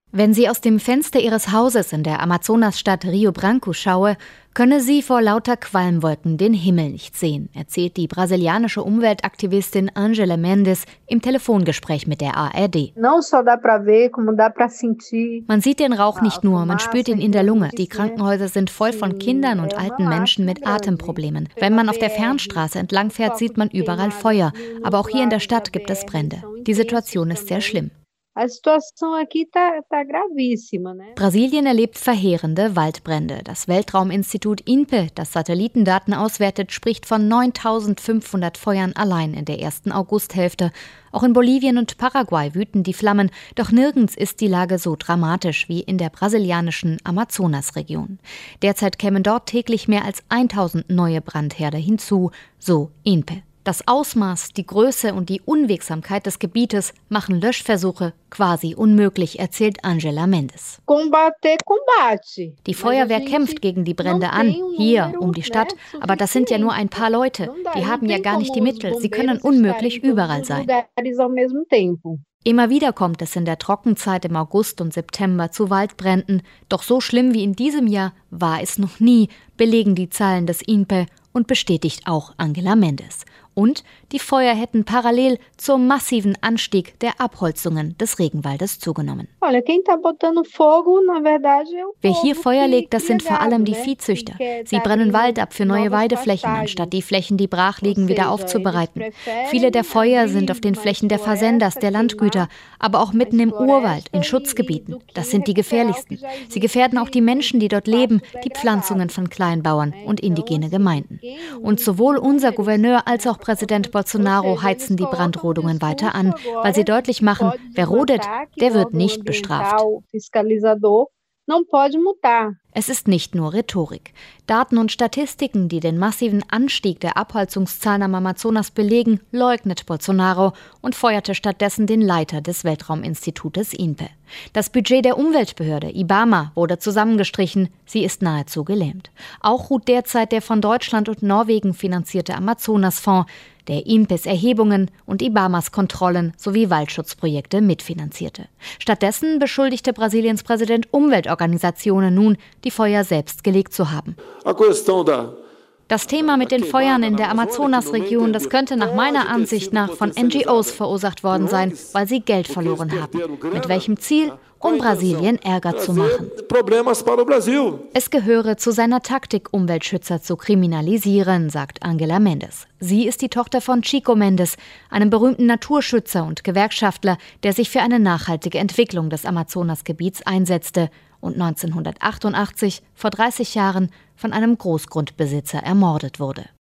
Wenn sie aus dem Fenster ihres Hauses in der Amazonasstadt Rio Branco schaue, könne sie vor lauter Qualmwolken den Himmel nicht sehen, erzählt die brasilianische Umweltaktivistin Angela Mendes im Telefongespräch mit der ARD. Man sieht den Rauch nicht nur, man spürt ihn in der Lunge. Die Krankenhäuser sind voll von Kindern und alten Menschen mit Atemproblemen. Wenn man auf der Fernstraße entlang fährt, sieht man überall Feuer. Aber auch hier in der Stadt gibt es Brände. Die Situation ist sehr schlimm. Brasilien erlebt verheerende Waldbrände. Das Weltrauminstitut INPE, das Satellitendaten auswertet, spricht von 9.500 Feuern allein in der ersten Augusthälfte. Auch in Bolivien und Paraguay wüten die Flammen, doch nirgends ist die Lage so dramatisch wie in der brasilianischen Amazonasregion. Derzeit kämen dort täglich mehr als 1.000 neue Brandherde hinzu, so INPE. Das Ausmaß, die Größe und die Unwegsamkeit des Gebietes machen Löschversuche quasi unmöglich, erzählt Angela Mendes. Die Feuerwehr kämpft gegen die Brände an, hier um die Stadt, aber das sind ja nur ein paar Leute. Die haben ja gar nicht die Mittel, sie können unmöglich überall sein. Immer wieder kommt es in der Trockenzeit im August und September zu Waldbränden. Doch so schlimm wie in diesem Jahr war es noch nie, belegen die Zahlen des INPE und bestätigt auch Angela Mendes. Und die Feuer hätten parallel zum massiven Anstieg der Abholzungen des Regenwaldes zugenommen. Wer hier Feuer legt, das sind vor allem die Viehzüchter. Sie brennen Wald ab für neue Weideflächen, anstatt die Flächen, die brach liegen, wieder aufzubereiten. Viele der Feuer sind auf den Flächen der Fazendas, der Landgüter, aber auch mitten im Urwald, in Schutzgebieten. Das sind die gefährlichsten. Sie gefährden auch die Menschen, die dort leben, die Pflanzungen von Kleinbauern und indigene Gemeinden. Und sowohl unser Gouverneur als auch Präsident Bolsonaro heizen die Brandrodungen weiter an, weil sie deutlich machen, wer rodet, der wird nicht bestraft. Es ist nicht nur Rhetorik. Daten und Statistiken, die den massiven Anstieg der Abholzungszahlen am Amazonas belegen, leugnet Bolsonaro und feuerte stattdessen den Leiter des Weltrauminstitutes INPE. Das Budget der Umweltbehörde IBAMA wurde zusammengestrichen, sie ist nahezu gelähmt. Auch ruht derzeit der von Deutschland und Norwegen finanzierte Amazonasfonds, der INPEs Erhebungen und IBAMAs Kontrollen sowie Waldschutzprojekte mitfinanzierte. Stattdessen beschuldigte Brasiliens Präsident Umweltorganisationen nun, die Feuer selbst gelegt zu haben. Das Thema mit den Feuern in der Amazonasregion, das könnte nach meiner Ansicht nach von NGOs verursacht worden sein, weil sie Geld verloren haben. Mit welchem Ziel? Um Brasilien Ärger zu machen. Es gehöre zu seiner Taktik, Umweltschützer zu kriminalisieren, sagt Angela Mendes. Sie ist die Tochter von Chico Mendes, einem berühmten Naturschützer und Gewerkschaftler, der sich für eine nachhaltige Entwicklung des Amazonasgebiets einsetzte und 1988, vor 30 Jahren, von einem Großgrundbesitzer ermordet wurde.